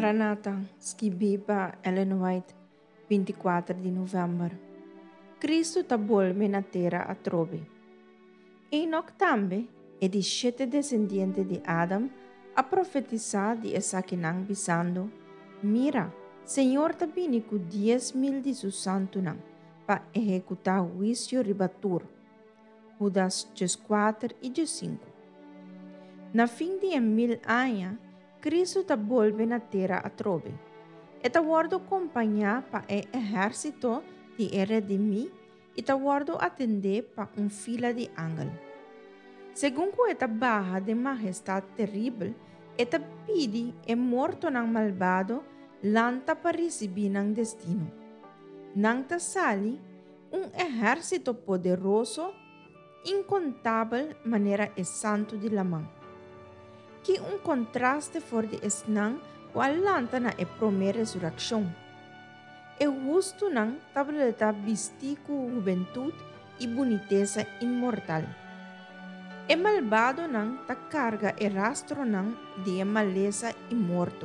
Maranata, Skibiba, Ellen White, 24 de novembro. Cristo ta volve na terra a trove. Enoch também é de 7 descendentes de Adam a profetizar de Esaquinang bisando, mira, Senhor ta vini com 10.000 de seus santos para executar o juízo ribatur. Judas 4 e 5. Na fim de 1000 anos, Cristo ta volve na terra a trove. E ta guardo acompanhar para o exército de redimir e ta guardo atender para fila de ángel. Segundo esta barra de majestade terrível, esta pide e morto ng malvado lanta para receber ng destino. Nang ta sali, exército poderoso, incontável maneira é santo de lamang. Que contraste for de esnang o alanta na e promessa ressurreição. E justo nang tableta vestir com juventude e boniteza imortal. E malvado nang ta carga e rastro nang de maleza e morto.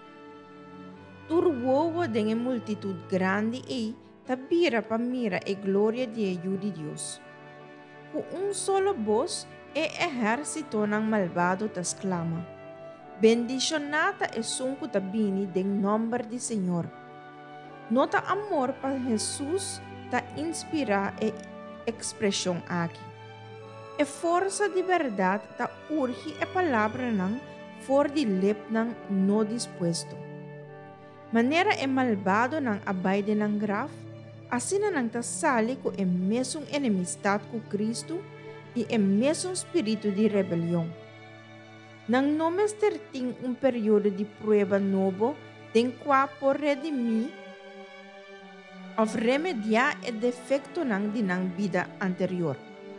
Turwowo de multitud grande e tabira pa mira e glória de Deus. Com solo voz, e exército ng malvado tas clama. Bendicionata e sunco tabini den nombre de Senhor. Nota amor para Jesus ta inspira e expressão aqui. E força de verdade ta urge e palavra nang for de lep nang no dispuesto. Manera e malvado nang abaide nang graf, asina nang ta sali ko e mesong enemistad ko Cristo e mesmo espírito de rebelião. Nang nomes terting período de prueba novo, den qua por redimir of remediar e defecto nang dinang vida anterior.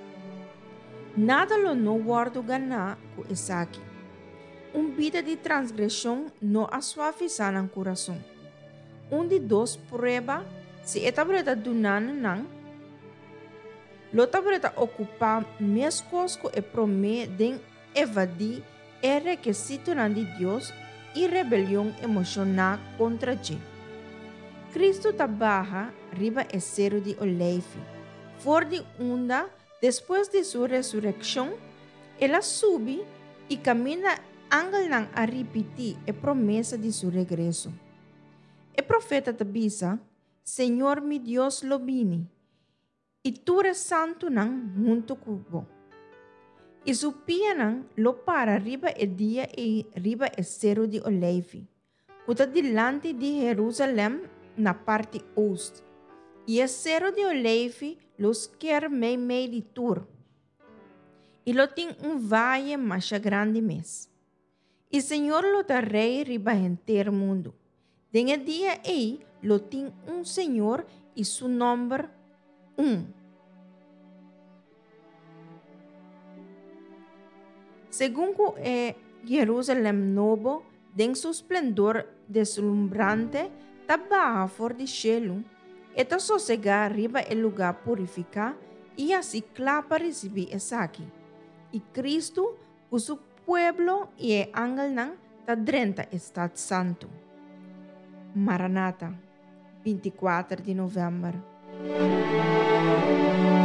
Nada lo no guardo gana ko esaki. Vida de transgressão no asuaviza ng coração. De dos prueba, se etabreta dunan nang lo tabreta ocupar mescosco e promê de evadir e requisito de Deus e rebelião emocional contra G. Cristo tabaja riba e cero de oleife. For de onda, depois de sua ressurreição, ela sube e caminha angel nang a repetir e promessa de seu regresso. E profeta tabisa, Senhor mi Deus lo vini, e tu eres santo nang junto kubo. E supia nang lo para riba e dia e riba e cero de oleive. Kuta dilante de Jerusalém na parte oeste. E e cero de oleive los quer mei de tur. E lo tem vale mais grande mes. E Senhor lo ta rei riba inteiro mundo. Den dia e lo tem Senhor e su nombre Segundo Jerusalém novo, den su esplendor deslumbrante, tabaja for de cielo, eta sossegar riba el lugar purificar, e assim clapa receber esaki. E Cristo, com su pueblo e ángel nang tadrenta estado santo. Maranata, 24 de novembro.